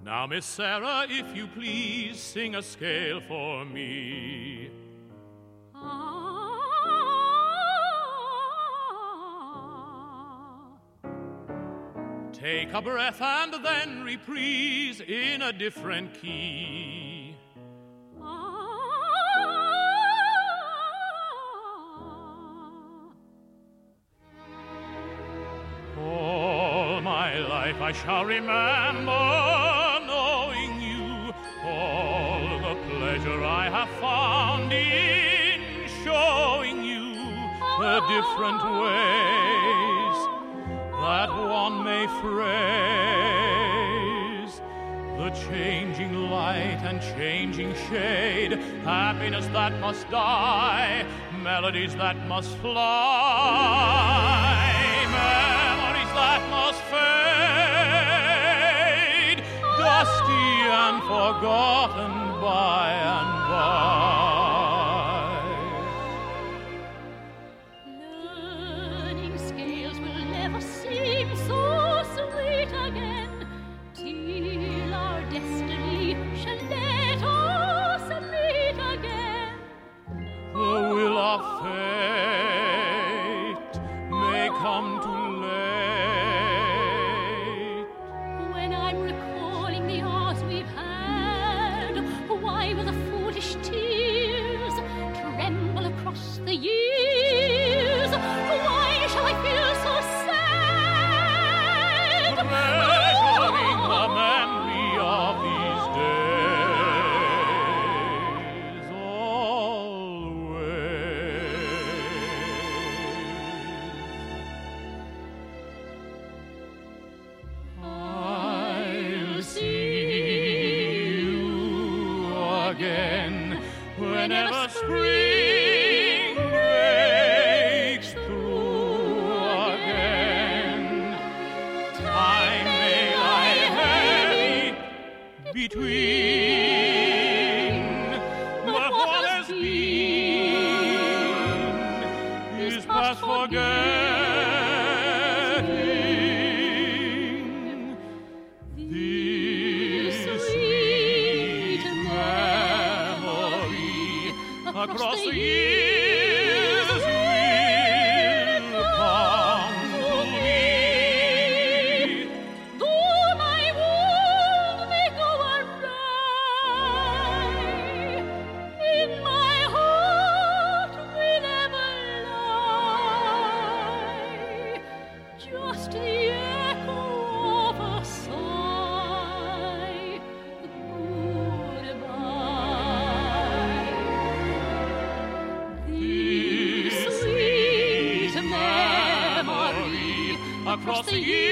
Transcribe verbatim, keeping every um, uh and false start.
Now, Miss Sarah, if you please, sing a scale for me. Ah. Take a breath and then reprise in a different key. All my life I shall remember knowing you, all the pleasure I have found in showing you the different ways that one may phrase the changing light and changing shade, happiness that must die, melodies that must fly, memories that must fade, dusty and forgotten by and by. Learning scales will never seem so sweet again, till our destiny shall let us meet again. The will of fate may come too late. When I'm recalling the hours we've had, why will the foolish tears tremble across the years? Why shall I feel so sad? Treasuring the memory of these days always. I'll see you again whenever spring breaks through again. Time may lie heavy between, but what has been is past forgetting. This sweet memory across the years will come to me. Though my wound may go awry, in my heart will ever lie just the echo of a sigh. Goodbye. This sweet memory Across the years